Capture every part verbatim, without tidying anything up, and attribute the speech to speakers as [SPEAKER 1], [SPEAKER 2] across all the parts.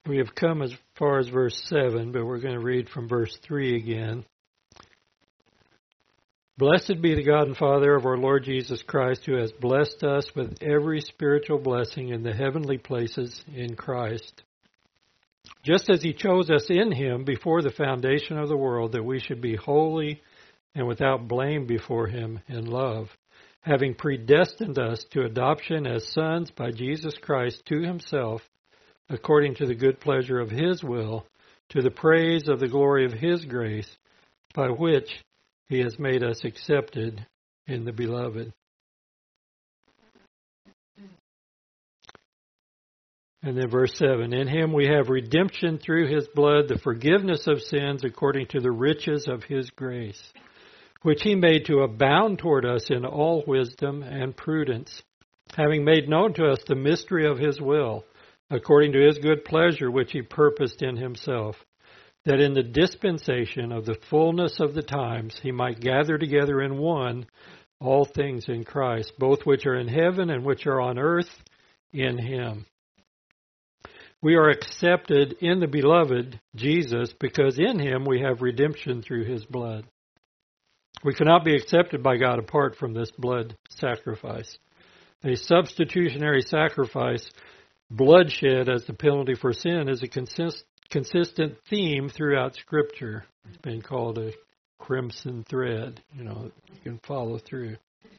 [SPEAKER 1] We have come as far as verse seven, but we're going to read from verse three again. Blessed be the God and Father of our Lord Jesus Christ, who has blessed us with every spiritual blessing in the heavenly places in Christ, just as he chose us in him before the foundation of the world, that we should be holy and without blame before him in love, having predestined us to adoption as sons by Jesus Christ to himself, according to the good pleasure of his will, to the praise of the glory of his grace, by which he has made us accepted in the beloved. And then verse seven, in him we have redemption through his blood, the forgiveness of sins according to the riches of his grace, which he made to abound toward us in all wisdom and prudence, having made known to us the mystery of his will, according to his good pleasure which he purposed in himself, that in the dispensation of the fullness of the times he might gather together in one all things in Christ, both which are in heaven and which are on earth in him. We are accepted in the beloved Jesus, because in him we have redemption through his blood. We cannot be accepted by God apart from this blood sacrifice. A substitutionary sacrifice, bloodshed as the penalty for sin, is a consist, consistent theme throughout Scripture. It's been called a crimson thread, you know, you can follow through.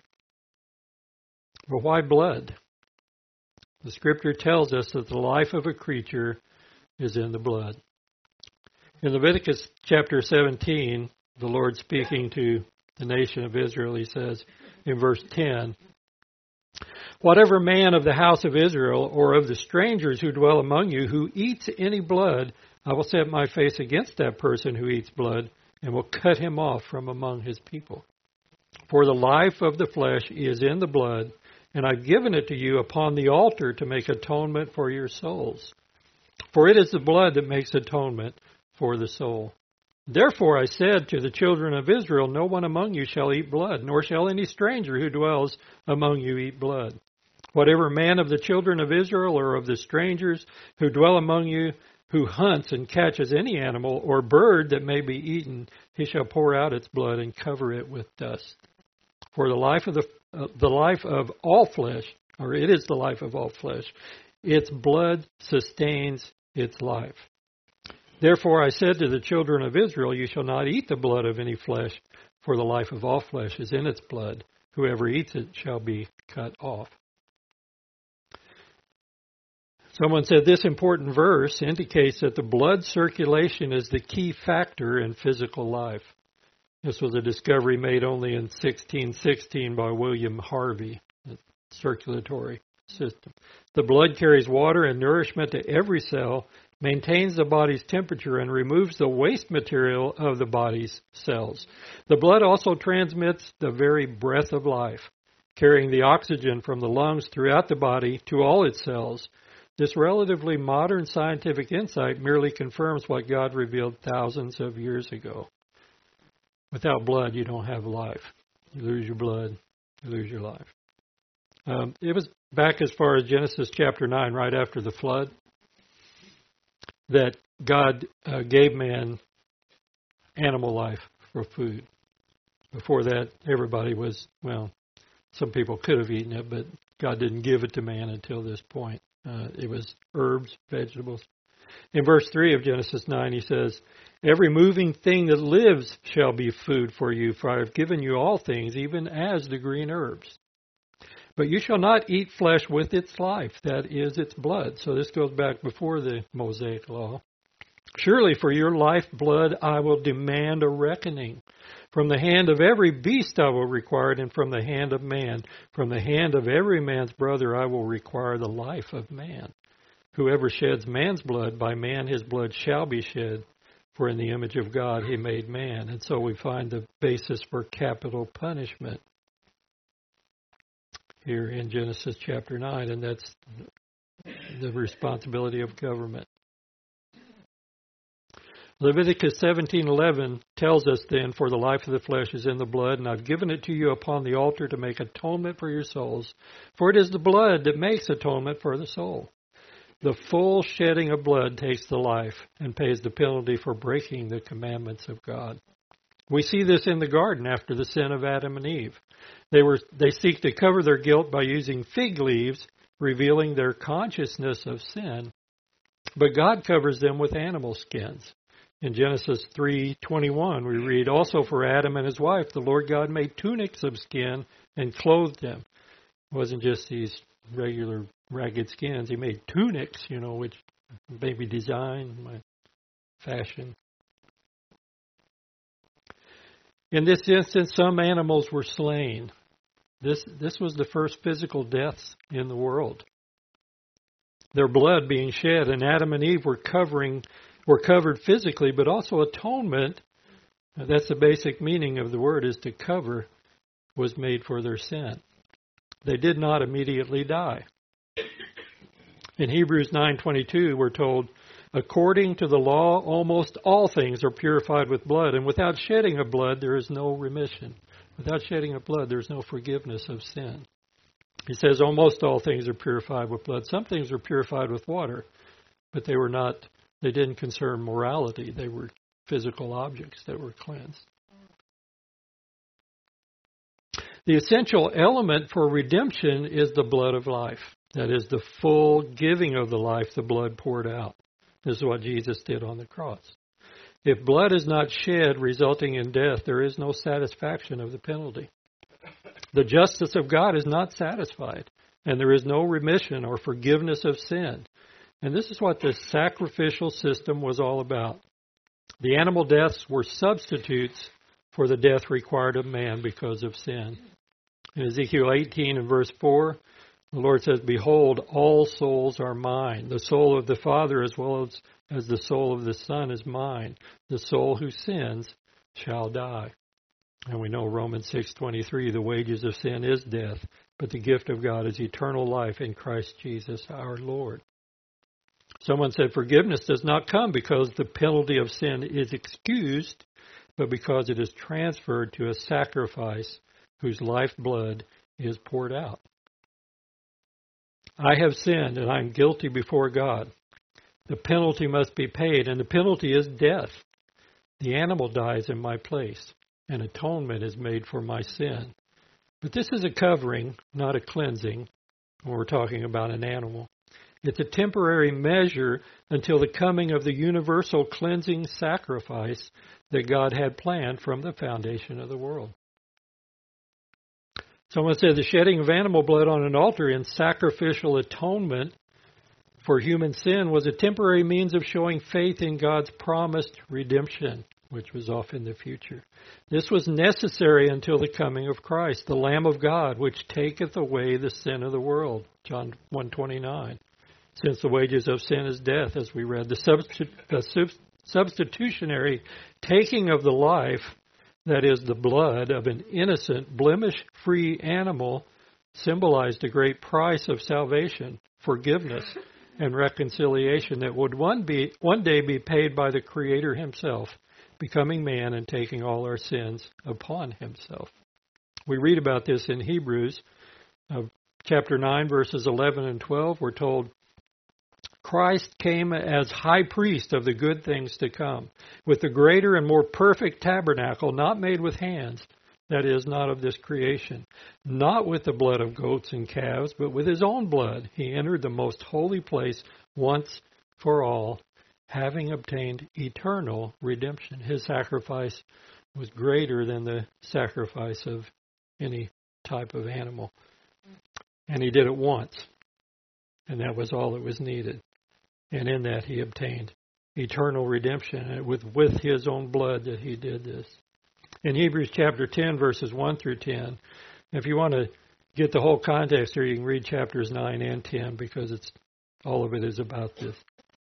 [SPEAKER 1] But why blood? The Scripture tells us that the life of a creature is in the blood. In Leviticus chapter seventeen, the Lord speaking to the nation of Israel, he says in verse ten, whatever man of the house of Israel or of the strangers who dwell among you who eats any blood, I will set my face against that person who eats blood and will cut him off from among his people. For the life of the flesh is in the blood, and I've given it to you upon the altar to make atonement for your souls. For it is the blood that makes atonement for the soul. Therefore I said to the children of Israel, no one among you shall eat blood, nor shall any stranger who dwells among you eat blood. Whatever man of the children of Israel or of the strangers who dwell among you, who hunts and catches any animal or bird that may be eaten, he shall pour out its blood and cover it with dust. For the life of the uh, the life of all flesh, or it is the life of all flesh, its blood sustains its life. Therefore I said to the children of Israel, you shall not eat the blood of any flesh, for the life of all flesh is in its blood. Whoever eats it shall be cut off. Someone said this important verse indicates that the blood circulation is the key factor in physical life. This was a discovery made only in sixteen sixteen by William Harvey, the circulatory system. The blood carries water and nourishment to every cell, maintains the body's temperature, and removes the waste material of the body's cells. The blood also transmits the very breath of life, carrying the oxygen from the lungs throughout the body to all its cells. This relatively modern scientific insight merely confirms what God revealed thousands of years ago. Without blood, you don't have life. You lose your blood, you lose your life. Um, it was back as far as Genesis chapter nine, right after the flood, that God uh, gave man animal life for food. Before that, everybody was, well, some people could have eaten it, but God didn't give it to man until this point. Uh, it was herbs, vegetables. In verse three of Genesis nine, he says, every moving thing that lives shall be food for you, for I have given you all things, even as the green herbs. But you shall not eat flesh with its life, that is its blood. So this goes back before the Mosaic law. Surely for your lifeblood I will demand a reckoning. From the hand of every beast I will require it, and from the hand of man. From the hand of every man's brother I will require the life of man. Whoever sheds man's blood, by man his blood shall be shed, for in the image of God he made man. And so we find the basis for capital punishment here in Genesis chapter nine, and that's the responsibility of government. Leviticus seventeen eleven tells us then, for the life of the flesh is in the blood, and I've given it to you upon the altar to make atonement for your souls. For it is the blood that makes atonement for the soul. The full shedding of blood takes the life and pays the penalty for breaking the commandments of God. We see this in the garden after the sin of Adam and Eve. They were they seek to cover their guilt by using fig leaves, revealing their consciousness of sin. But God covers them with animal skins. In Genesis three twenty-one, we read, "Also for Adam and his wife, the Lord God made tunics of skin and clothed them." It wasn't just these regular ragged skins. He made tunics, you know, which maybe design, fashion. In this instance, some animals were slain. This this was the first physical deaths in the world. Their blood being shed, and Adam and Eve were covering were covered physically, but also atonement. That's the basic meaning of the word, is to cover, was made for their sin. They did not immediately die. In Hebrews nine twenty-two, we're told, "According to the law, almost all things are purified with blood, and without shedding of blood, there is no remission." Without shedding of blood, there's no forgiveness of sin. He says almost all things are purified with blood. Some things are purified with water, but they were not, they didn't concern morality. They were physical objects that were cleansed. The essential element for redemption is the blood of life. That is the full giving of the life, the blood poured out. This is what Jesus did on the cross. If blood is not shed, resulting in death, there is no satisfaction of the penalty. The justice of God is not satisfied, and there is no remission or forgiveness of sin. And this is what the sacrificial system was all about. The animal deaths were substitutes for the death required of man because of sin. In Ezekiel eighteen and verse four, the Lord says, "Behold, all souls are mine. The soul of the Father as well as, as the soul of the Son is mine. The soul who sins shall die." And we know Romans six twenty-three, "The wages of sin is death, but the gift of God is eternal life in Christ Jesus our Lord." Someone said forgiveness does not come because the penalty of sin is excused, but because it is transferred to a sacrifice whose lifeblood is poured out. I have sinned and I am guilty before God. The penalty must be paid, and the penalty is death. The animal dies in my place, and atonement is made for my sin. But this is a covering, not a cleansing, when we're talking about an animal. It's a temporary measure until the coming of the universal cleansing sacrifice that God had planned from the foundation of the world. Someone said the shedding of animal blood on an altar in sacrificial atonement for human sin was a temporary means of showing faith in God's promised redemption, which was off in the future. This was necessary until the coming of Christ, the Lamb of God, which taketh away the sin of the world, John one twenty-nine. Since the wages of sin is death, as we read, the, substitu- the sub- substitutionary taking of the life, that is the blood of an innocent, blemish-free animal, symbolized a great price of salvation, forgiveness, and reconciliation that would one be one day be paid by the Creator himself, becoming man and taking all our sins upon himself. We read about this in Hebrews uh, chapter nine, verses eleven and twelve. We're told, "Christ came as high priest of the good things to come, with the greater and more perfect tabernacle, not made with hands, that is, not of this creation, not with the blood of goats and calves, but with his own blood. He entered the most holy place once for all, having obtained eternal redemption." His sacrifice was greater than the sacrifice of any type of animal. And he did it once, and that was all that was needed. And in that he obtained eternal redemption, and with, with his own blood that he did this. In Hebrews chapter ten, verses one through ten, if you want to get the whole context here, you can read chapters nine and ten, because it's all of it is about this.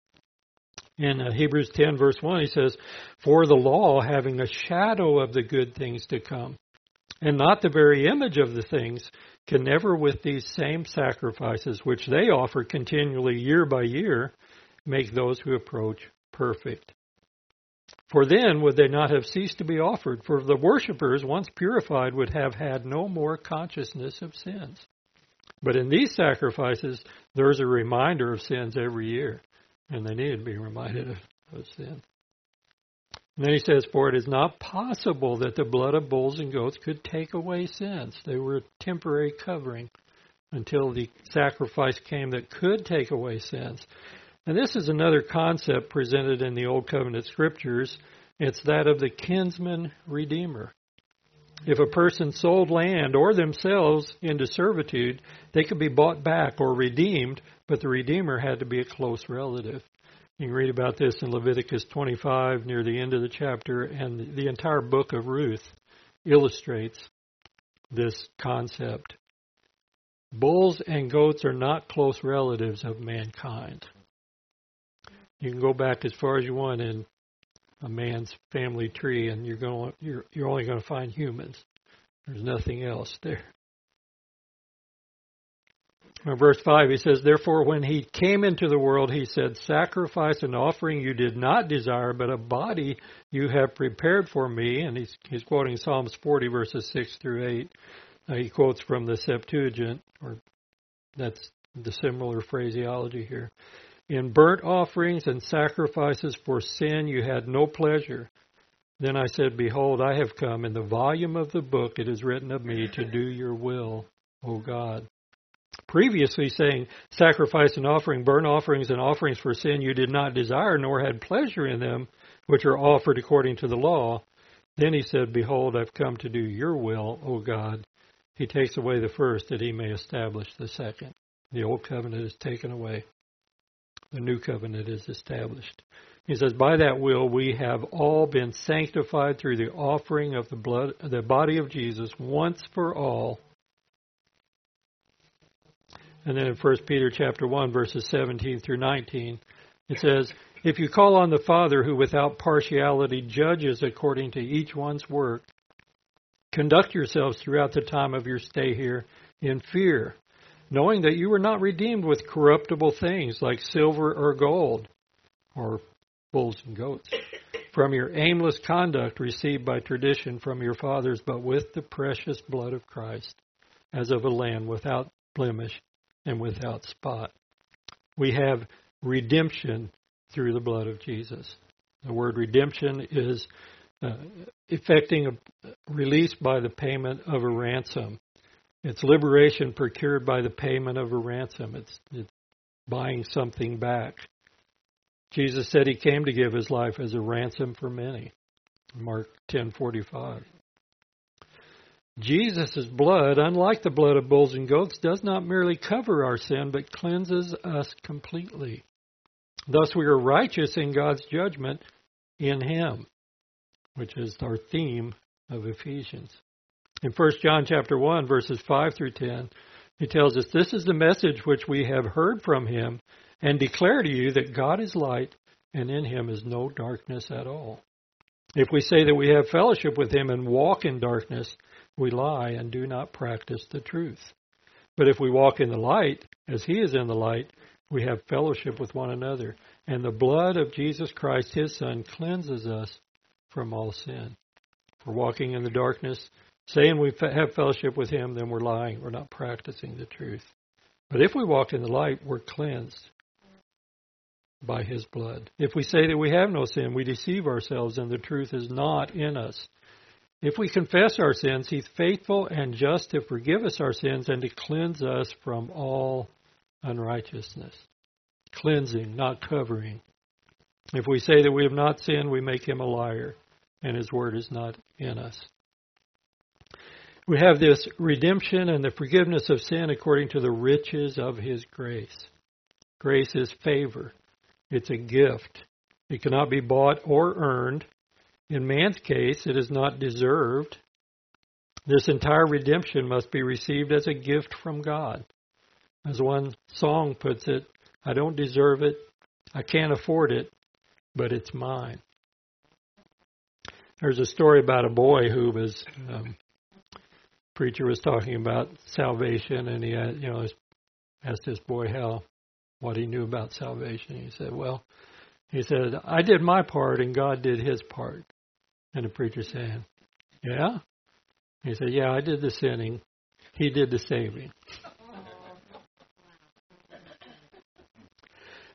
[SPEAKER 1] In uh, Hebrews ten, verse one, he says, "For the law, having a shadow of the good things to come, and not the very image of the things, can never with these same sacrifices, which they offer continually year by year, make those who approach perfect. For then would they not have ceased to be offered, for the worshippers, once purified, would have had no more consciousness of sins. But in these sacrifices, there's a reminder of sins every year, and they need to be reminded of, of sin. And then he says, for it is not possible that the blood of bulls and goats could take away sins. They were a temporary covering until the sacrifice came that could take away sins. And this is another concept presented in the Old Covenant Scriptures. It's that of the kinsman redeemer. If a person sold land or themselves into servitude, they could be bought back or redeemed, but the redeemer had to be a close relative. You can read about this in Leviticus twenty-five near the end of the chapter, and the entire book of Ruth illustrates this concept. Bulls and goats are not close relatives of mankind. You can go back as far as you want in a man's family tree, and you're going you're you're only going to find humans. There's nothing else there. In verse five, he says, therefore, when he came into the world, he said, sacrifice and offering you did not desire, but a body you have prepared for me. And he's, he's quoting Psalms forty, verses six through eight. Uh, he quotes from the Septuagint, or that's the similar phraseology here. In burnt offerings and sacrifices for sin you had no pleasure. Then I said, behold, I have come. In the volume of the book it is written of me to do your will, O God. Previously saying, sacrifice and offering, burnt offerings and offerings for sin you did not desire, nor had pleasure in them, which are offered according to the law. Then he said, behold, I've come to do your will, O God. He takes away the first, that he may establish the second. The old covenant is taken away. The new covenant is established. He says, by that will we have all been sanctified through the offering of the blood, the body of Jesus once for all. And then in First Peter chapter one, verses seventeen through nineteen, it says, if you call on the Father who without partiality judges according to each one's work, conduct yourselves throughout the time of your stay here in fear, knowing that you were not redeemed with corruptible things like silver or gold, or bulls and goats, from your aimless conduct received by tradition from your fathers, but with the precious blood of Christ, as of a lamb without blemish and without spot. We have redemption through the blood of Jesus. The word redemption is uh, effecting a release by the payment of a ransom. It's liberation procured by the payment of a ransom. It's, it's buying something back. Jesus said he came to give his life as a ransom for many. Mark ten forty-five. Jesus' blood, unlike the blood of bulls and goats, does not merely cover our sin, but cleanses us completely. Thus we are righteous in God's judgment in him, which is our theme of Ephesians. In First John chapter one, verses five through ten, he tells us, this is the message which we have heard from him and declare to you that God is light and in him is no darkness at all. If we say that we have fellowship with him and walk in darkness, we lie and do not practice the truth. But if we walk in the light, as he is in the light, we have fellowship with one another. And the blood of Jesus Christ, his Son, cleanses us from all sin. If we're walking in the darkness, saying we have fellowship with him, then we're lying. We're not practicing the truth. But if we walk in the light, we're cleansed by his blood. If we say that we have no sin, we deceive ourselves and the truth is not in us. If we confess our sins, he's faithful and just to forgive us our sins and to cleanse us from all unrighteousness. Cleansing, not covering. If we say that we have not sinned, we make him a liar, and his word is not in us. We have this redemption and the forgiveness of sin according to the riches of his grace. Grace is favor. It's a gift. It cannot be bought or earned. In man's case, it is not deserved. This entire redemption must be received as a gift from God. As one song puts it, I don't deserve it, I can't afford it, but it's mine. There's a story about a boy who was, um, preacher was talking about salvation, and he had, you know, asked this boy how, what he knew about salvation. He said, well, he said, I did my part and God did his part. And the preacher said, yeah? He said, yeah, I did the sinning. He did the saving.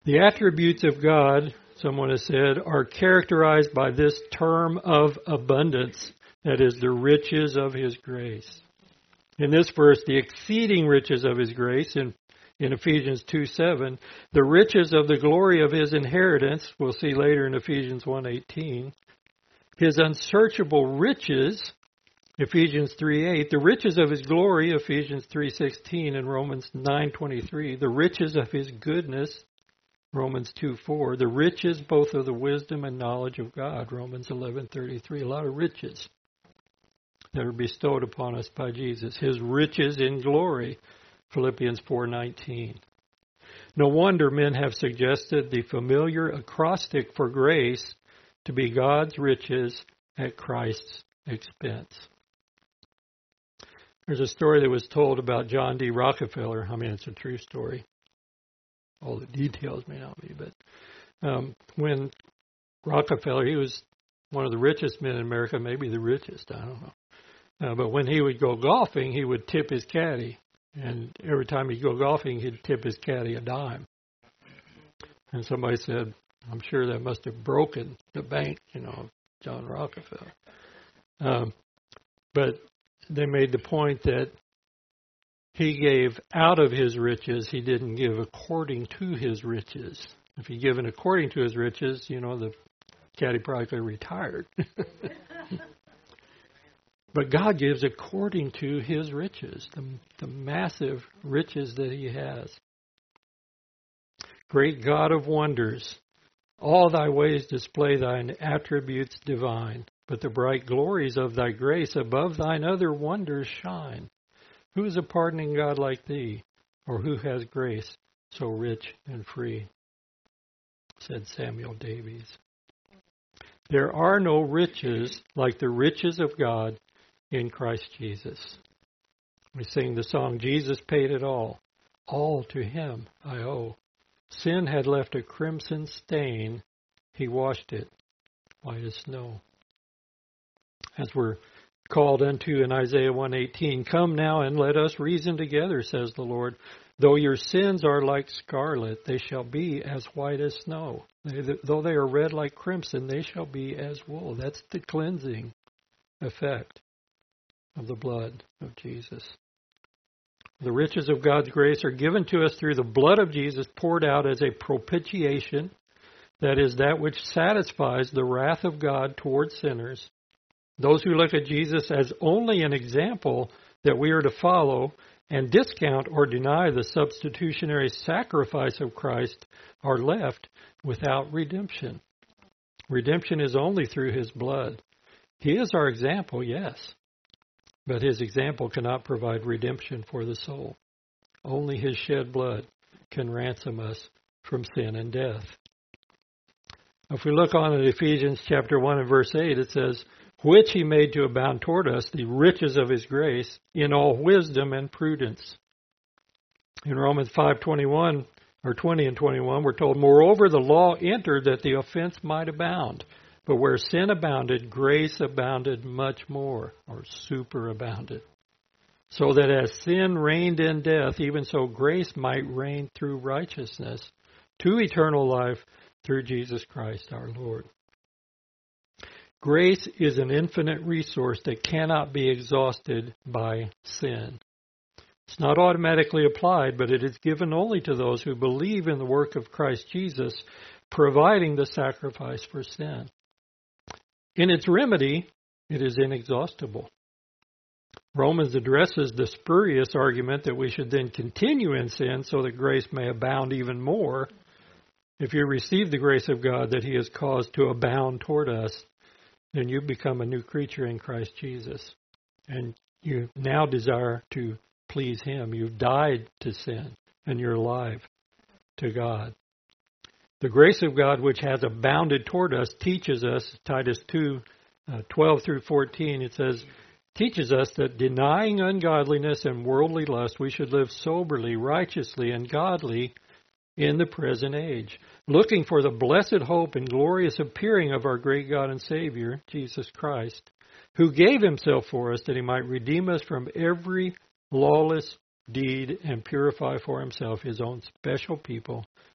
[SPEAKER 1] The attributes of God, someone has said, are characterized by this term of abundance, that is, the riches of His grace. In this verse, the exceeding riches of His grace, in, in Ephesians two seven, the riches of the glory of His inheritance, we'll see later in Ephesians one eighteen, His unsearchable riches, Ephesians three eight, the riches of His glory, Ephesians three sixteen, and Romans nine twenty-three, the riches of His goodness, Romans two four, the riches both of the wisdom and knowledge of God, Romans eleven thirty-three, a lot of riches that are bestowed upon us by Jesus. His riches in glory, Philippians four nineteen. No wonder men have suggested the familiar acrostic for grace to be God's riches at Christ's expense. There's a story that was told about John D. Rockefeller. I mean, it's a true story. All the details may not be, but um, when Rockefeller, he was one of the richest men in America, maybe the richest, I don't know. Uh, but when he would go golfing, he would tip his caddy. And every time he'd go golfing, he'd tip his caddy a dime. And somebody said, I'm sure that must have broken the bank, you know, of John Rockefeller. Um, but they made the point that he gave out of his riches, he didn't give according to his riches. If he'd given according to his riches, you know, the caddy probably could have retired. But God gives according to His riches, the, the massive riches that He has. Great God of wonders, all Thy ways display Thine attributes divine, but the bright glories of Thy grace above Thine other wonders shine. Who is a pardoning God like Thee, or who has grace so rich and free? Said Samuel Davies. There are no riches like the riches of God in Christ Jesus. We sing the song, Jesus paid it all. All to Him I owe. Sin had left a crimson stain. He washed it white as snow. As we're called unto in Isaiah one eighteen, come now and let us reason together, says the Lord. Though your sins are like scarlet, they shall be as white as snow. They, though they are red like crimson, they shall be as wool. That's the cleansing effect of the blood of Jesus. The riches of God's grace are given to us through the blood of Jesus poured out as a propitiation, that is, that which satisfies the wrath of God towards sinners. Those who look at Jesus as only an example that we are to follow and discount or deny the substitutionary sacrifice of Christ are left without redemption. Redemption is only through His blood. He is our example, yes, but His example cannot provide redemption for the soul. Only His shed blood can ransom us from sin and death. If we look on at Ephesians chapter one and verse eight, it says, which He made to abound toward us the riches of His grace in all wisdom and prudence. In Romans five twenty-one, or twenty and twenty-one, we're told, moreover, the law entered that the offense might abound. But where sin abounded, grace abounded much more, or superabounded. So that as sin reigned in death, even so grace might reign through righteousness to eternal life through Jesus Christ our Lord. Grace is an infinite resource that cannot be exhausted by sin. It's not automatically applied, but it is given only to those who believe in the work of Christ Jesus, providing the sacrifice for sin. In its remedy, it is inexhaustible. Romans addresses the spurious argument that we should then continue in sin so that grace may abound even more. If you receive the grace of God that He has caused to abound toward us, then you become a new creature in Christ Jesus. And you now desire to please Him. You've died to sin, and you're alive to God. The grace of God, which has abounded toward us, teaches us, Titus two, uh, twelve through fourteen, it says, teaches us that denying ungodliness and worldly lust, we should live soberly, righteously, and godly in the present age, looking for the blessed hope and glorious appearing of our great God and Savior, Jesus Christ, who gave Himself for us that He might redeem us from every lawless deed and purify for Himself His own special people,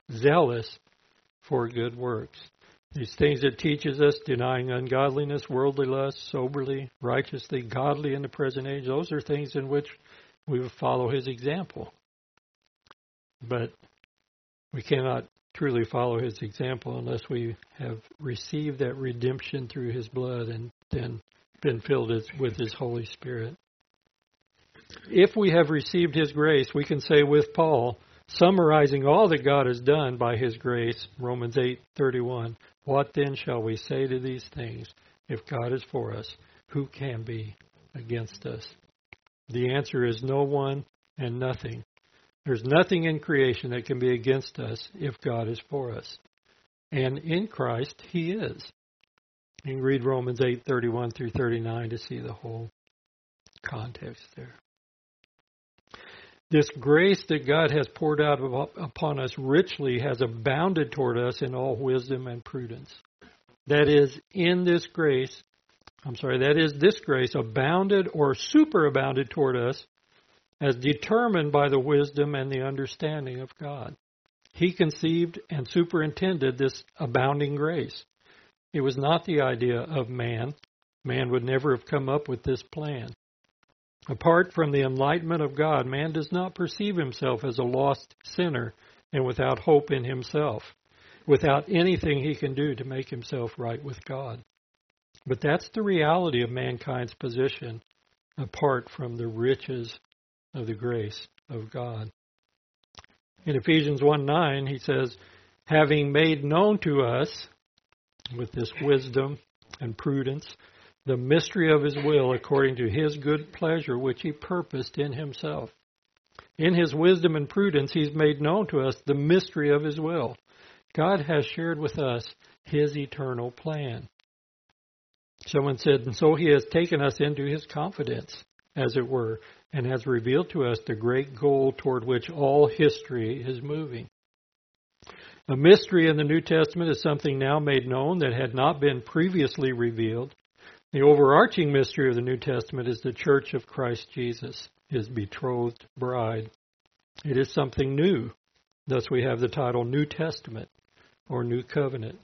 [SPEAKER 1] zealous for good works. These things it teaches us, denying ungodliness, worldly lust, soberly, righteously, godly in the present age, those are things in which we will follow his example. But we cannot truly follow his example unless we have received that redemption through his blood and then been filled with his Holy Spirit. If we have received his grace, we can say with Paul, summarizing all that God has done by his grace, Romans eight thirty-one, what then shall we say to these things? If God is for us, who can be against us? The answer is no one and nothing. There's nothing in creation that can be against us if God is for us. And in Christ, he is. You can read Romans eight thirty-one through thirty-nine to see the whole context there. This grace that God has poured out upon us richly has abounded toward us in all wisdom and prudence. That is, in this grace, I'm sorry, that is, this grace abounded or superabounded toward us as determined by the wisdom and the understanding of God. He conceived and superintended this abounding grace. It was not the idea of man. Man would never have come up with this plan. Apart from the enlightenment of God, man does not perceive himself as a lost sinner and without hope in himself, without anything he can do to make himself right with God. But that's the reality of mankind's position apart from the riches of the grace of God. In Ephesians one nine, he says, having made known to us, with this wisdom and prudence, the mystery of his will according to his good pleasure, which he purposed in himself. In his wisdom and prudence, he's made known to us the mystery of his will. God has shared with us his eternal plan. Someone said, and so he has taken us into his confidence, as it were, and has revealed to us the great goal toward which all history is moving. A mystery in the New Testament is something now made known that had not been previously revealed. The overarching mystery of the New Testament is the Church of Christ Jesus, his betrothed bride. It is something new. Thus we have the title New Testament or New Covenant.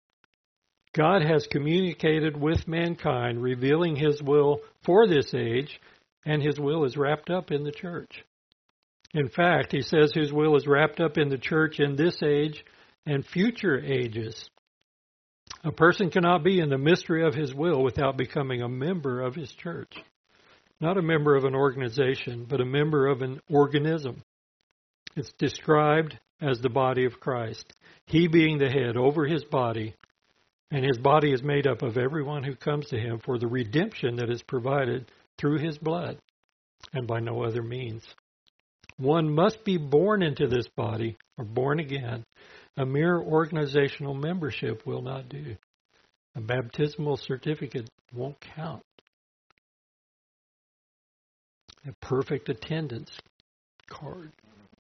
[SPEAKER 1] God has communicated with mankind, revealing his will for this age, and his will is wrapped up in the church. In fact, he says his will is wrapped up in the church in this age and future ages. A person cannot be in the mystery of his will without becoming a member of his church. Not a member of an organization, but a member of an organism. It's described as the body of Christ, he being the head over his body, and his body is made up of everyone who comes to him for the redemption that is provided through his blood and by no other means. One must be born into this body, or born again. A mere organizational membership will not do. A baptismal certificate won't count. A perfect attendance card.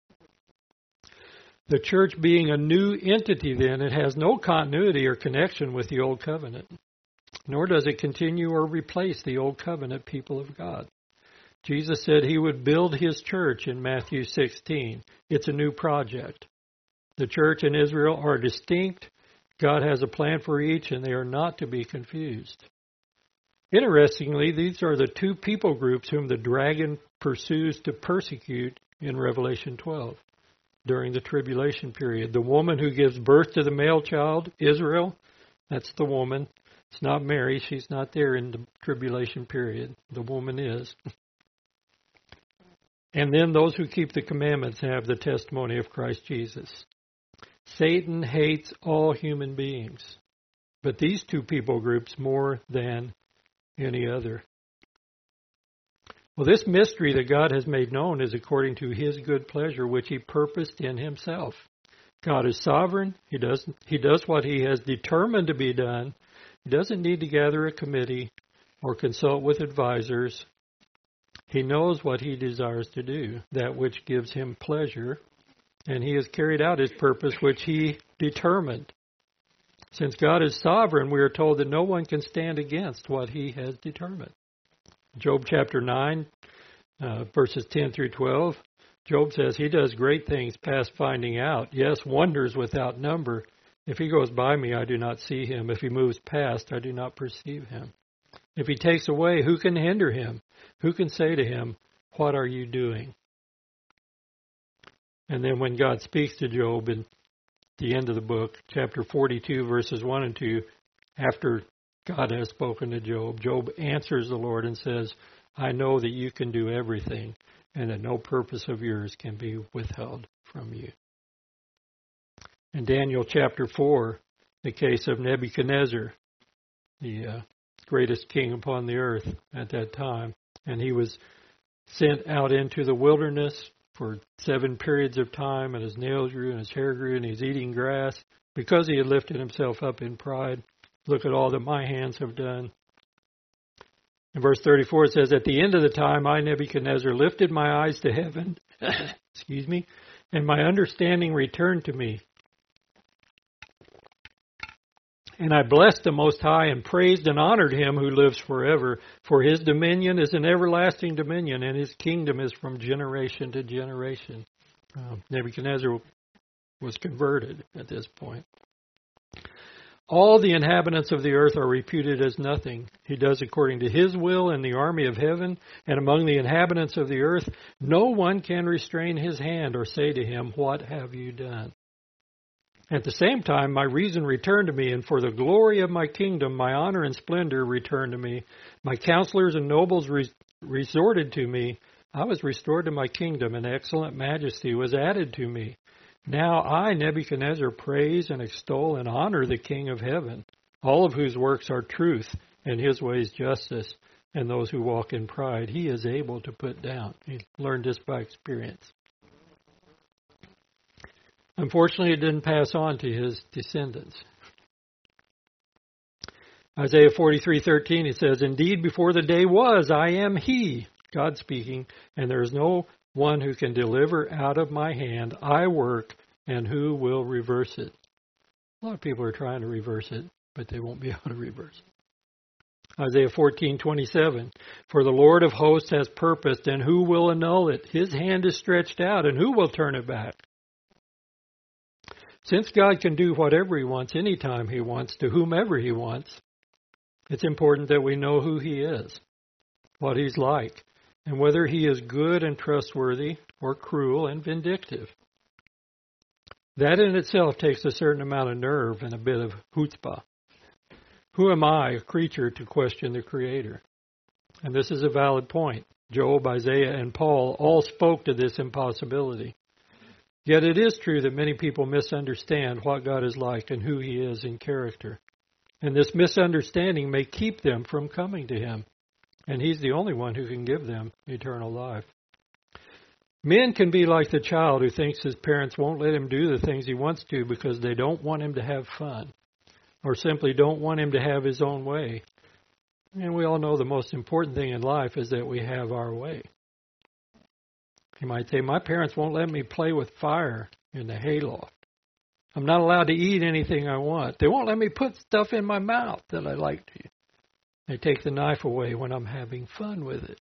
[SPEAKER 1] The church being a new entity then, it has no continuity or connection with the Old Covenant, nor does it continue or replace the Old Covenant people of God. Jesus said he would build his church in Matthew sixteen. It's a new project. The church and Israel are distinct. God has a plan for each, and they are not to be confused. Interestingly, these are the two people groups whom the dragon pursues to persecute in Revelation twelve during the tribulation period. The woman who gives birth to the male child, Israel, that's the woman. It's not Mary. She's not there in the tribulation period. The woman is. And then those who keep the commandments have the testimony of Christ Jesus. Satan hates all human beings, but these two people groups more than any other. Well, this mystery that God has made known is according to his good pleasure, which he purposed in himself. God is sovereign. He does, he does what he has determined to be done. He doesn't need to gather a committee or consult with advisors. He knows what he desires to do, that which gives him pleasure, and he has carried out his purpose which he determined. Since God is sovereign, we are told that no one can stand against what he has determined. Job chapter nine, uh, verses ten through twelve, Job says he does great things past finding out. Yes, wonders without number. If he goes by me, I do not see him. If he moves past, I do not perceive him. If he takes away, who can hinder him? Who can say to him, what are you doing? And then when God speaks to Job in the end of the book, chapter forty-two, verses one and two, after God has spoken to Job, Job answers the Lord and says, I know that you can do everything, and that no purpose of yours can be withheld from you. In Daniel chapter four, the case of Nebuchadnezzar, the uh, greatest king upon the earth at that time, and he was sent out into the wilderness for seven periods of time, and his nails grew and his hair grew, and he's eating grass because he had lifted himself up in pride. Look at all that my hands have done. In verse thirty-four it says, at the end of the time I, Nebuchadnezzar, lifted my eyes to heaven, excuse me, and my understanding returned to me. And I blessed the Most High and praised and honored him who lives forever. For his dominion is an everlasting dominion, and his kingdom is from generation to generation. Uh, Nebuchadnezzar was converted at this point. All the inhabitants of the earth are reputed as nothing. He does according to his will in the army of heaven, and among the inhabitants of the earth, no one can restrain his hand or say to him, what have you done? At the same time, my reason returned to me, and for the glory of my kingdom, my honor and splendor returned to me. My counselors and nobles re- resorted to me. I was restored to my kingdom, and excellent majesty was added to me. Now I, Nebuchadnezzar, praise and extol and honor the King of heaven, all of whose works are truth, and his ways justice, and those who walk in pride he is able to put down. He learned this by experience. Unfortunately, it didn't pass on to his descendants. Isaiah forty-three thirteen, it says, indeed, before the day was, I am he, God speaking, and there is no one who can deliver out of my hand. I work, and who will reverse it? A lot of people are trying to reverse it, but they won't be able to reverse it. Isaiah fourteen twenty-seven, for the Lord of hosts has purposed, and who will annul it? His hand is stretched out, and who will turn it back? Since God can do whatever he wants, anytime he wants, to whomever he wants, it's important that we know who he is, what he's like, and whether he is good and trustworthy or cruel and vindictive. That in itself takes a certain amount of nerve and a bit of chutzpah. Who am I, a creature, to question the Creator? And this is a valid point. Job, Isaiah, and Paul all spoke to this impossibility. Yet it is true that many people misunderstand what God is like and who he is in character. And this misunderstanding may keep them from coming to him. And he's the only one who can give them eternal life. Men can be like the child who thinks his parents won't let him do the things he wants to because they don't want him to have fun, or simply don't want him to have his own way. And we all know the most important thing in life is that we have our way. You might say, my parents won't let me play with fire in the hayloft. I'm not allowed to eat anything I want. They won't let me put stuff in my mouth that I like to. They take the knife away when I'm having fun with it.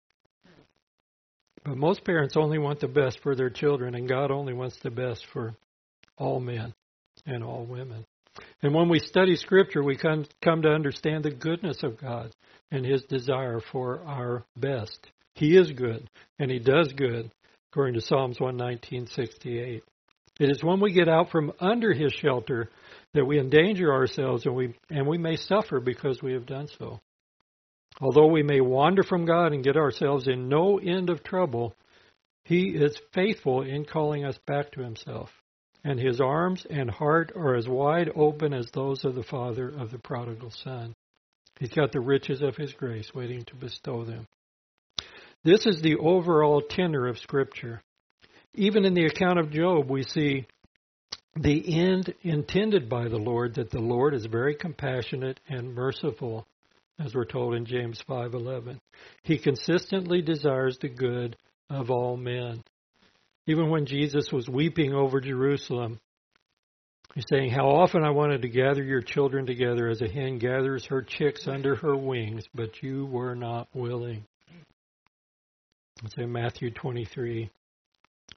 [SPEAKER 1] But most parents only want the best for their children, and God only wants the best for all men and all women. And when we study Scripture, we come, come to understand the goodness of God and his desire for our best. He is good, and he does good, according to Psalms one nineteen sixty-eight. It is when we get out from under his shelter that we endanger ourselves, and we and we may suffer because we have done so. Although we may wander from God and get ourselves in no end of trouble, he is faithful in calling us back to himself. And his arms and heart are as wide open as those of the father of the prodigal son. He's got the riches of his grace waiting to bestow them. This is the overall tenor of Scripture. Even in the account of Job, we see the end intended by the Lord, that the Lord is very compassionate and merciful, as we're told in James five eleven. He consistently desires the good of all men. Even when Jesus was weeping over Jerusalem, he's saying, how often I wanted to gather your children together as a hen gathers her chicks under her wings, but you were not willing. It's in Matthew twenty-three,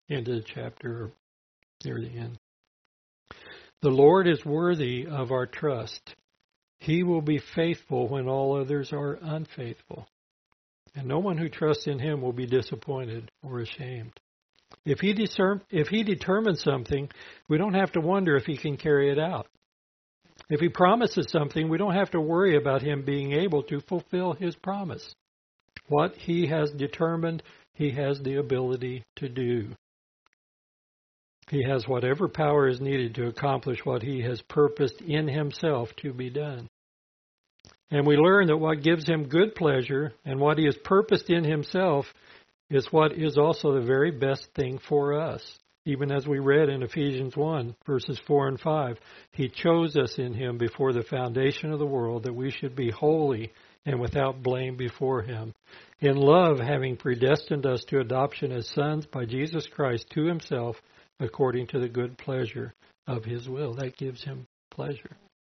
[SPEAKER 1] end of the chapter or near the end. The Lord is worthy of our trust. He will be faithful when all others are unfaithful. And no one who trusts in him will be disappointed or ashamed. If he, discern, if he determines something, we don't have to wonder if he can carry it out. If he promises something, we don't have to worry about him being able to fulfill his promise. What he has determined, he has the ability to do. He has whatever power is needed to accomplish what he has purposed in himself to be done. And we learn that what gives him good pleasure and what he has purposed in himself is what is also the very best thing for us. Even as we read in Ephesians one, verses four and five, he chose us in him before the foundation of the world that we should be holy and without blame before him. In love, having predestined us to adoption as sons by Jesus Christ to himself, according to the good pleasure of his will. That gives him pleasure.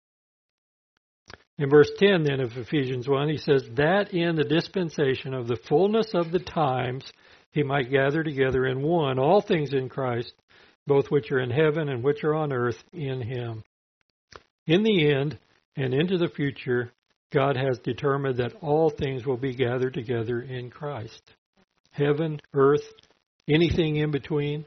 [SPEAKER 1] In verse ten then of Ephesians one, he says, that in the dispensation of the fullness of the times he might gather together in one all things in Christ, both which are in heaven and which are on earth in him. In the end and into the future, God has determined that all things will be gathered together in Christ. Heaven, earth, anything in between,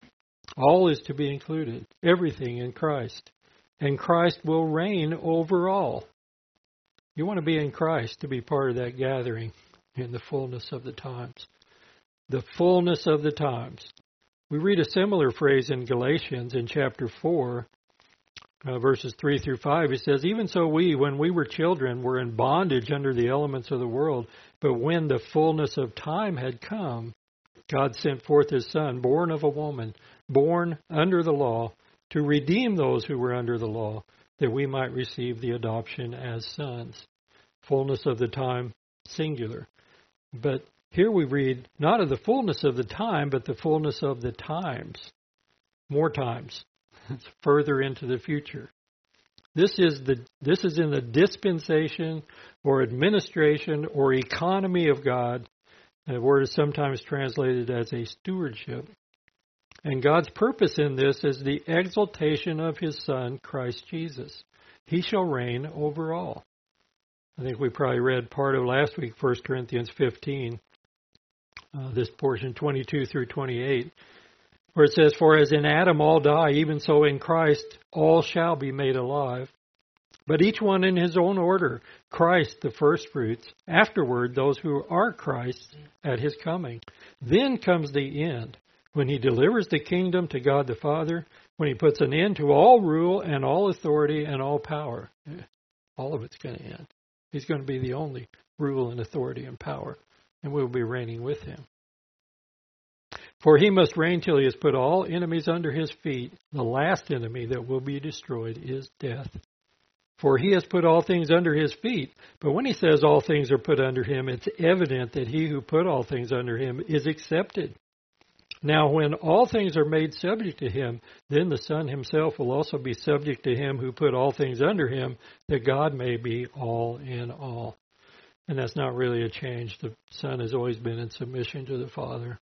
[SPEAKER 1] all is to be included, everything in Christ. And Christ will reign over all. You want to be in Christ to be part of that gathering in the fullness of the times. The fullness of the times. We read a similar phrase in Galatians in chapter four, uh, verses three through five. It says, even so we, when we were children, were in bondage under the elements of the world. But when the fullness of time had come, God sent forth his Son, born of a woman, born under the law, to redeem those who were under the law, that we might receive the adoption as sons. Fullness of the time, singular. But here we read, not of the fullness of the time, but the fullness of the times. More times. It's further into the future. This is the this is in the dispensation or administration or economy of God. The word is sometimes translated as a stewardship. And God's purpose in this is the exaltation of his Son, Christ Jesus. He shall reign over all. I think we probably read part of last week, First Corinthians fifteen, uh, this portion twenty-two through twenty-eight, where it says, for as in Adam all die, even so in Christ all shall be made alive. But each one in his own order, Christ the firstfruits, afterward those who are Christ's at his coming. Then comes the end, when he delivers the kingdom to God the Father, when he puts an end to all rule and all authority and all power. All of it's going to end. He's going to be the only rule and authority and power, and we'll be reigning with him. For he must reign till he has put all enemies under his feet. The last enemy that will be destroyed is death. For he has put all things under his feet. But when he says all things are put under him, it's evident that he who put all things under him is accepted. Now when all things are made subject to him, then the Son himself will also be subject to him who put all things under him, that God may be all in all. And that's not really a change. The Son has always been in submission to the Father.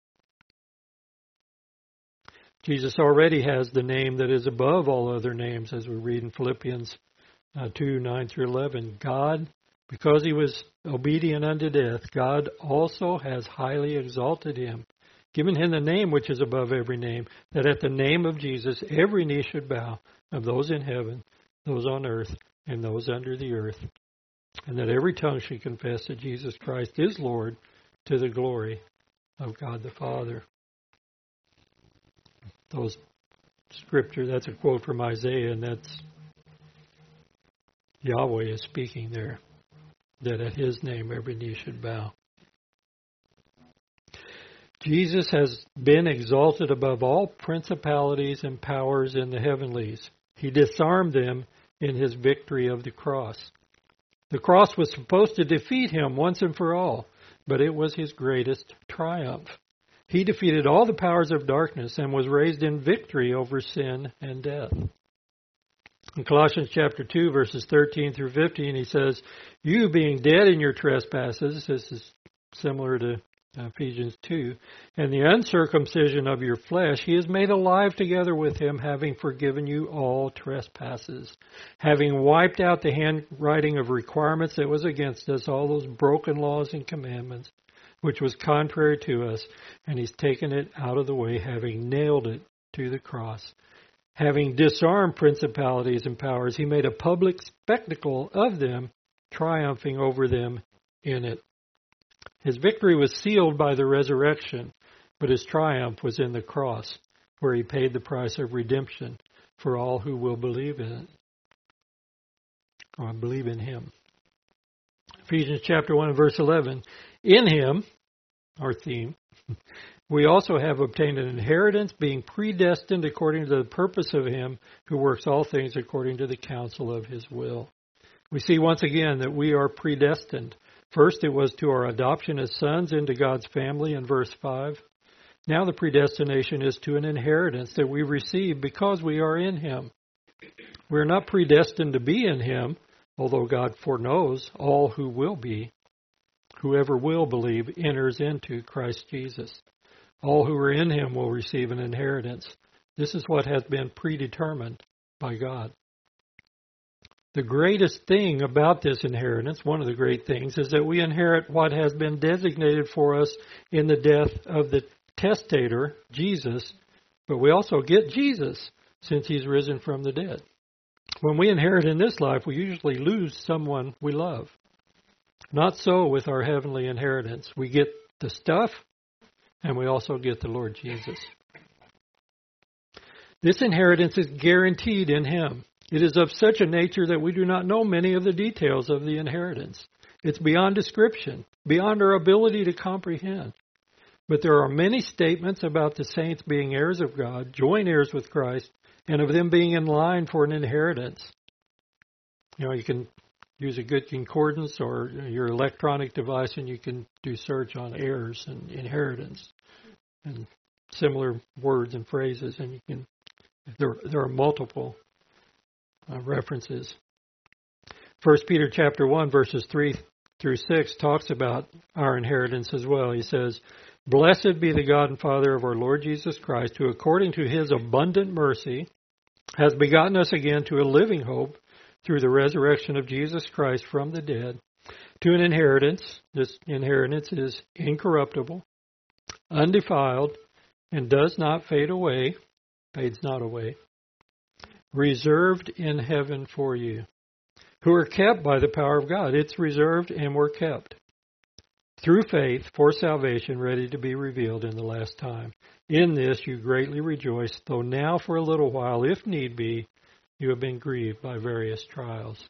[SPEAKER 1] Jesus already has the name that is above all other names, as we read in Philippians uh, two, nine through eleven. God, because he was obedient unto death, God also has highly exalted him, given him the name which is above every name, that at the name of Jesus every knee should bow, of those in heaven, those on earth, and those under the earth, and that every tongue should confess that Jesus Christ is Lord, to the glory of God the Father. Those scripture, that's a quote from Isaiah, and that's Yahweh is speaking there, that at his name every knee should bow. Jesus has been exalted above all principalities and powers in the heavenlies. He disarmed them in his victory of the cross. The cross was supposed to defeat him once and for all, but it was his greatest triumph. He defeated all the powers of darkness and was raised in victory over sin and death. In Colossians chapter two, verses thirteen through fifteen, he says, you being dead in your trespasses, this is similar to Ephesians two. And the uncircumcision of your flesh he has made alive together with him, having forgiven you all trespasses, having wiped out the handwriting of requirements that was against us, all those broken laws and commandments, which was contrary to us, and he's taken it out of the way, having nailed it to the cross. Having disarmed principalities and powers, he made a public spectacle of them, triumphing over them in it. His victory was sealed by the resurrection, but his triumph was in the cross, where he paid the price of redemption for all who will believe in it, or believe in him. Ephesians chapter one and verse eleven. In him, our theme, we also have obtained an inheritance, being predestined according to the purpose of him who works all things according to the counsel of his will. We see once again that we are predestined. First, it was to our adoption as sons into God's family in verse five. Now the predestination is to an inheritance that we receive because we are in him. We are not predestined to be in him, although God foreknows all who will be. Whoever will believe enters into Christ Jesus. All who are in him will receive an inheritance. This is what has been predetermined by God. The greatest thing about this inheritance, one of the great things, is that we inherit what has been designated for us in the death of the testator, Jesus, but we also get Jesus since he's risen from the dead. When we inherit in this life, we usually lose someone we love. Not so with our heavenly inheritance. We get the stuff, and we also get the Lord Jesus. This inheritance is guaranteed in him. It is of such a nature that we do not know many of the details of the inheritance. It's beyond description, beyond our ability to comprehend. But there are many statements about the saints being heirs of God, joint heirs with Christ, and of them being in line for an inheritance. You know, you can use a good concordance or your electronic device and you can do search on heirs and inheritance and similar words and phrases, and you can there there are multiple Uh, references. First Peter chapter one verses three through six talks about our inheritance as well. He says, "Blessed be the God and Father of our Lord Jesus Christ, who according to his abundant mercy has begotten us again to a living hope through the resurrection of Jesus Christ from the dead, to an inheritance." This inheritance is incorruptible, undefiled, and does not fade away, fades not away, reserved in heaven for you, who are kept by the power of God. It's reserved and we're kept through faith for salvation, ready to be revealed in the last time. In this you greatly rejoice, though now for a little while, if need be, you have been grieved by various trials.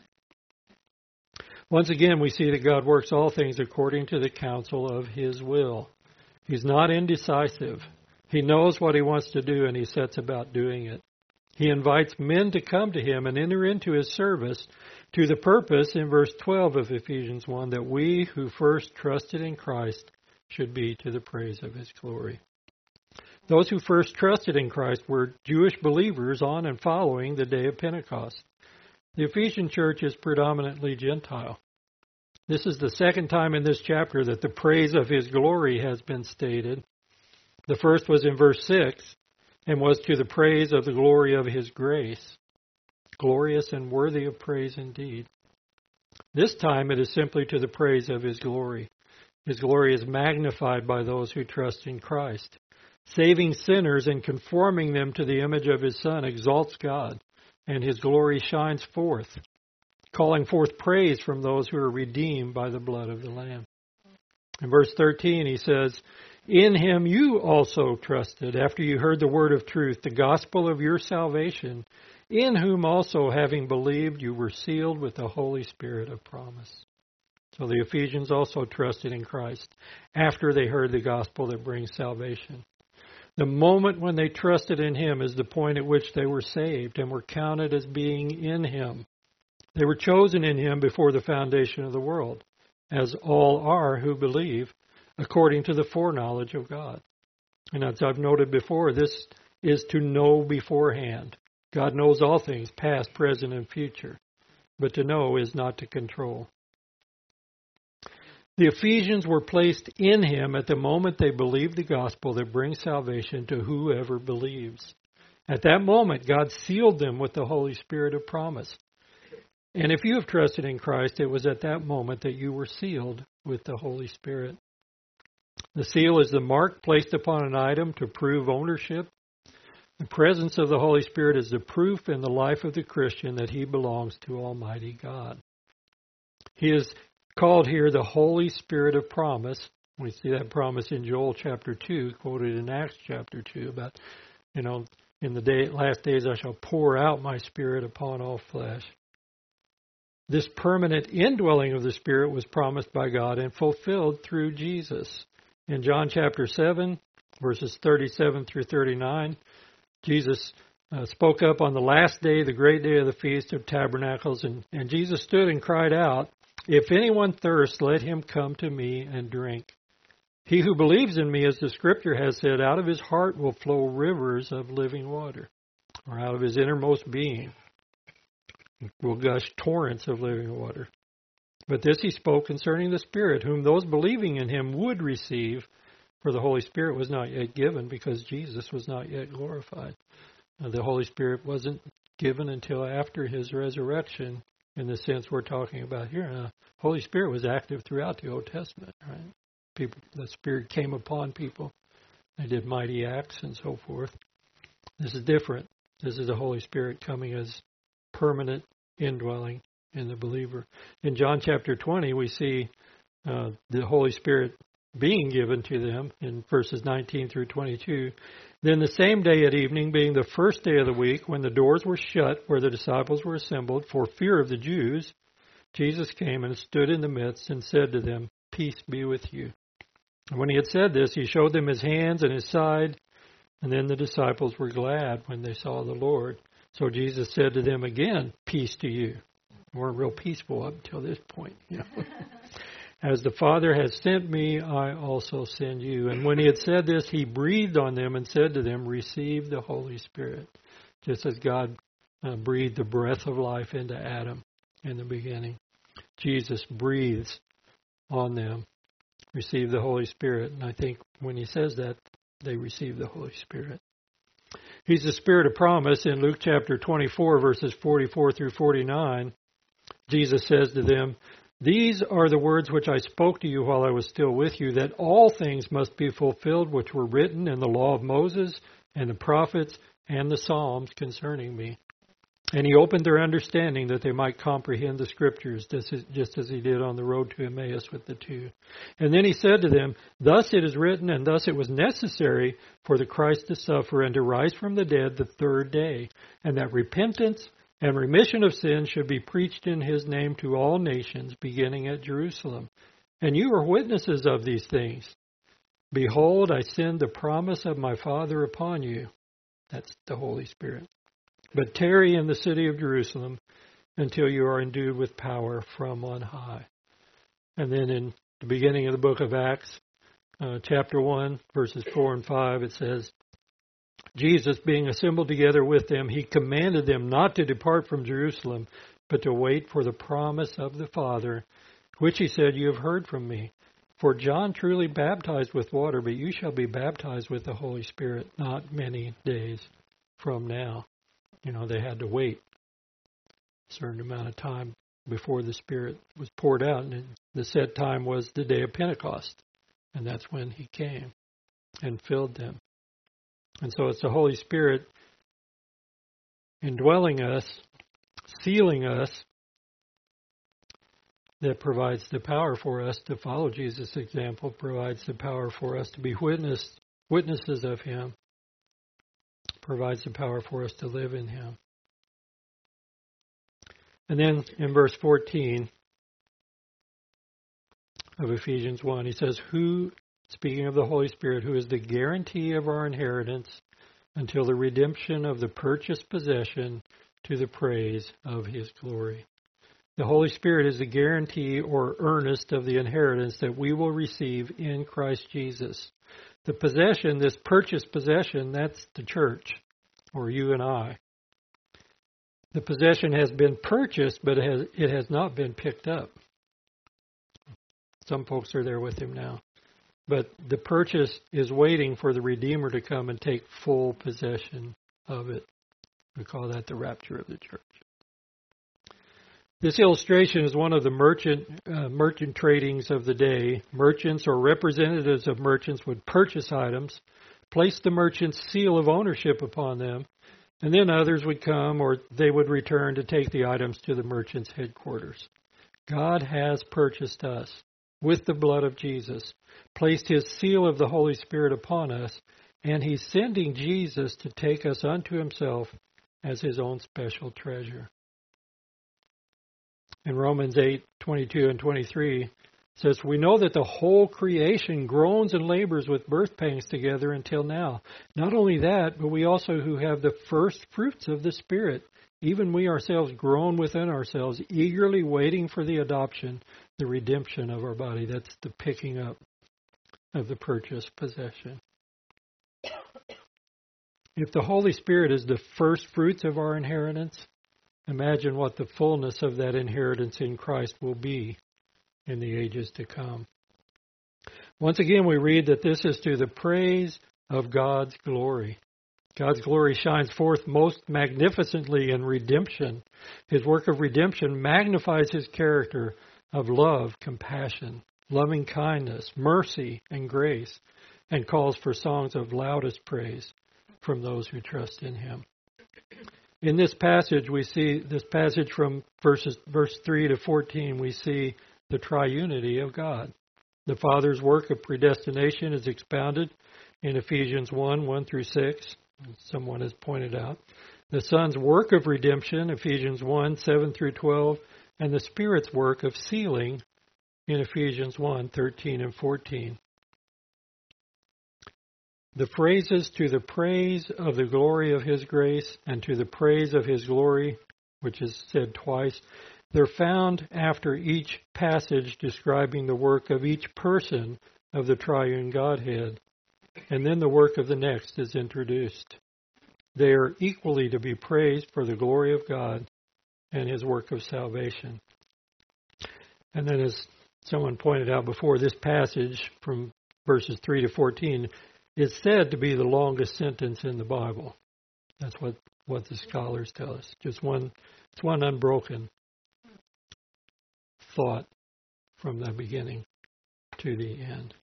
[SPEAKER 1] Once again, we see that God works all things according to the counsel of his will. He's not indecisive. He knows what he wants to do, and he sets about doing it. He invites men to come to him and enter into his service to the purpose, in verse twelve of Ephesians one, that we who first trusted in Christ should be to the praise of his glory. Those who first trusted in Christ were Jewish believers on and following the day of Pentecost. The Ephesian church is predominantly Gentile. This is the second time in this chapter that the praise of his glory has been stated. The first was in verse six, and was to the praise of the glory of his grace, glorious and worthy of praise indeed. This time it is simply to the praise of his glory. His glory is magnified by those who trust in Christ. Saving sinners and conforming them to the image of his Son exalts God, and his glory shines forth, calling forth praise from those who are redeemed by the blood of the Lamb. In verse thirteen he says, "In him you also trusted, after you heard the word of truth, the gospel of your salvation, in whom also, having believed, you were sealed with the Holy Spirit of promise." So the Ephesians also trusted in Christ after they heard the gospel that brings salvation. The moment when they trusted in him is the point at which they were saved and were counted as being in him. They were chosen in him before the foundation of the world, as all are who believe, according to the foreknowledge of God. And as I've noted before, this is to know beforehand. God knows all things, past, present, and future. But to know is not to control. The Ephesians were placed in him at the moment they believed the gospel that brings salvation to whoever believes. At that moment, God sealed them with the Holy Spirit of promise. And if you have trusted in Christ, it was at that moment that you were sealed with the Holy Spirit. The seal is the mark placed upon an item to prove ownership. The presence of the Holy Spirit is the proof in the life of the Christian that he belongs to Almighty God. He is called here the Holy Spirit of promise. We see that promise in Joel chapter two, quoted in Acts chapter two, about, you know, in the day, last days I shall pour out my Spirit upon all flesh. This permanent indwelling of the Spirit was promised by God and fulfilled through Jesus. In John chapter seven, verses thirty-seven through thirty-nine, Jesus uh, spoke up on the last day, the great day of the Feast of Tabernacles, and, and Jesus stood and cried out, "If anyone thirsts, let him come to me and drink. He who believes in me, as the Scripture has said, out of his heart will flow rivers of living water," or out of his innermost being will gush torrents of living water. But this he spoke concerning the Spirit, whom those believing in him would receive, for the Holy Spirit was not yet given, because Jesus was not yet glorified. Now, the Holy Spirit wasn't given until after his resurrection, in the sense we're talking about here. The Holy Spirit was active throughout the Old Testament, right? People, the Spirit came upon people. They did mighty acts and so forth. This is different. This is the Holy Spirit coming as permanent indwelling in the believer. In John chapter twenty, we see uh, the Holy Spirit being given to them in verses nineteen through twenty-two. Then the same day at evening, being the first day of the week, when the doors were shut where the disciples were assembled for fear of the Jews, Jesus came and stood in the midst and said to them, "Peace be with you." And when he had said this, he showed them his hands and his side, and then the disciples were glad when they saw the Lord. So Jesus said to them again, "Peace to you." We weren't real peaceful up until this point, you know. "As the Father has sent me, I also send you." And when he had said this, he breathed on them and said to them, "Receive the Holy Spirit." Just as God uh, breathed the breath of life into Adam in the beginning, Jesus breathes on them. Receive the Holy Spirit. And I think when he says that, they receive the Holy Spirit. He's the Spirit of promise. In Luke chapter twenty-four, verses forty-four through forty-nine, Jesus says to them, "These are the words which I spoke to you while I was still with you, that all things must be fulfilled which were written in the law of Moses and the prophets and the Psalms concerning me." And he opened their understanding that they might comprehend the Scriptures, just as he did on the road to Emmaus with the two. And then he said to them, "Thus it is written, and thus it was necessary for the Christ to suffer and to rise from the dead the third day, and that repentance and remission of sins should be preached in his name to all nations, beginning at Jerusalem. And you are witnesses of these things. Behold, I send the promise of my Father upon you." That's the Holy Spirit. "But tarry in the city of Jerusalem until you are endued with power from on high." And then in the beginning of the book of Acts, uh, chapter one, verses four and five, it says, "Jesus, being assembled together with them, he commanded them not to depart from Jerusalem, but to wait for the promise of the Father, which he said, 'You have heard from me. For John truly baptized with water, but you shall be baptized with the Holy Spirit not many days from now.'" You know, they had to wait a certain amount of time before the Spirit was poured out. And the set time was the day of Pentecost. And that's when he came and filled them. And so it's the Holy Spirit indwelling us, sealing us, that provides the power for us to follow Jesus' example, provides the power for us to be witness, witnesses of him, provides the power for us to live in him. And then in verse fourteen of Ephesians one, he says, "Who," speaking of the Holy Spirit, "who is the guarantee of our inheritance until the redemption of the purchased possession to the praise of his glory." The Holy Spirit is the guarantee or earnest of the inheritance that we will receive in Christ Jesus. The possession, this purchased possession, that's the church, or you and I. The possession has been purchased, but it has, it has not been picked up. Some folks are there with him now. But the purchase is waiting for the Redeemer to come and take full possession of it. We call that the rapture of the church. This illustration is one of the merchant uh, merchant tradings of the day. Merchants or representatives of merchants would purchase items, place the merchant's seal of ownership upon them, and then others would come or they would return to take the items to the merchant's headquarters. God has purchased us with the blood of Jesus, placed his seal of the Holy Spirit upon us, and he's sending Jesus to take us unto himself as his own special treasure. In Romans eight, twenty-two and twenty-three, it says, "We know that the whole creation groans and labors with birth pangs together until now. Not only that, but we also who have the first fruits of the Spirit, even we ourselves groan within ourselves, eagerly waiting for the adoption, the redemption of our body." That's the picking up of the purchased possession. If the Holy Spirit is the first fruits of our inheritance, imagine what the fullness of that inheritance in Christ will be in the ages to come. Once again, we read that this is to the praise of God's glory. God's glory shines forth most magnificently in redemption. His work of redemption magnifies his character of love, compassion, loving kindness, mercy, and grace, and calls for songs of loudest praise from those who trust in him. In this passage, we see, this passage from verses, verse three to fourteen, we see the triunity of God. The Father's work of predestination is expounded in Ephesians one, one through six. Someone has pointed out. The Son's work of redemption, Ephesians one, seven through twelve, and the Spirit's work of sealing in Ephesians one, thirteen and fourteen. The phrases "to the praise of the glory of his grace" and "to the praise of his glory," which is said twice, they're found after each passage describing the work of each person of the triune Godhead, and then the work of the next is introduced. They are equally to be praised for the glory of God and his work of salvation. And then, as someone pointed out before, this passage from verses three to fourteen is said to be the longest sentence in the Bible. That's what, what the scholars tell us. Just one, it's one unbroken thought from the beginning to the end.